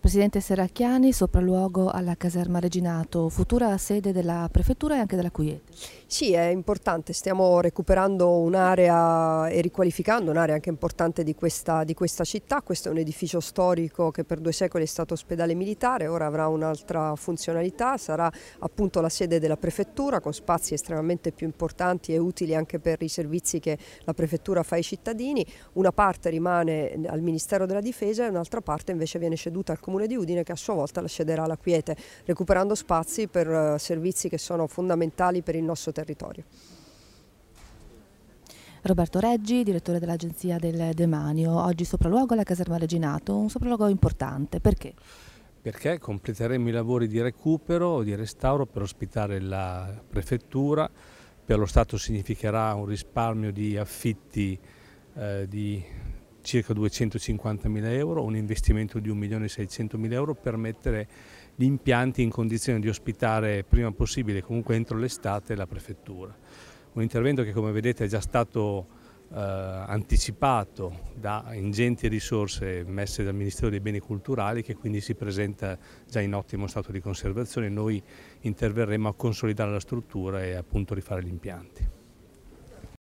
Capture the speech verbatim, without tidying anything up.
Presidente Serracchiani, sopralluogo alla caserma Reginato, futura sede della Prefettura e anche della Quiete. Sì, è importante, stiamo recuperando un'area e riqualificando un'area anche importante di questa, di questa città. Questo è un edificio storico che per due secoli è stato ospedale militare, ora avrà un'altra funzionalità, sarà appunto la sede della Prefettura con spazi estremamente più importanti e utili anche per i servizi che la Prefettura fa ai cittadini. Una parte rimane al Ministero della Difesa e un'altra parte invece viene ceduta al Comune di Udine, che a sua volta la cederà alla Quiete, recuperando spazi per uh, servizi che sono fondamentali per il nostro territorio. Roberto Reggi, direttore dell'Agenzia del Demanio, oggi sopralluogo alla caserma Reginato, un sopralluogo importante, perché? Perché completeremo i lavori di recupero, di restauro per ospitare la Prefettura. Per lo Stato significherà un risparmio di affitti eh, di circa duecentocinquantamila euro, un investimento di un milione e seicentomila euro per mettere gli impianti in condizione di ospitare prima possibile, comunque entro l'estate, la Prefettura. Un intervento che, come vedete, è già stato eh, anticipato da ingenti risorse messe dal Ministero dei Beni Culturali, che quindi si presenta già in ottimo stato di conservazione. Noi interverremo a consolidare la struttura e appunto rifare gli impianti.